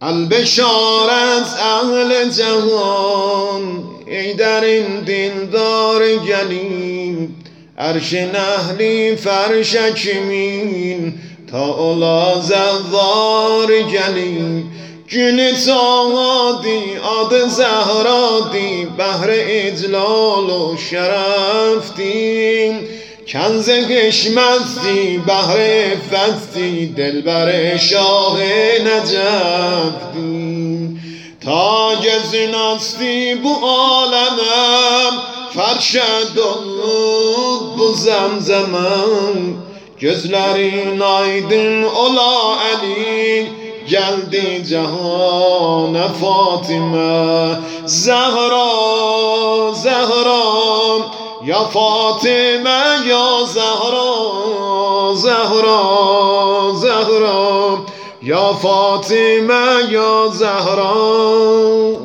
البشارت اهل جهان ای در این دلدار گلیم، عرش نهلی فرش کمین تا اولا زوار گلیم. gün taadi adı Zehra'di, behre iclal و şerefti. کنز حشمتی بهر عفتی، دلبر شاه نجفتی. تاج زیناستی bu alemem، فرشد olub bu zemzemem. Gözlerin aydın ola Ali, geldi cehane Fatime. Zehra, Zehra, ya Fatime ya Zehra, Zehra, Zehra, ya Fatime ya Zehra.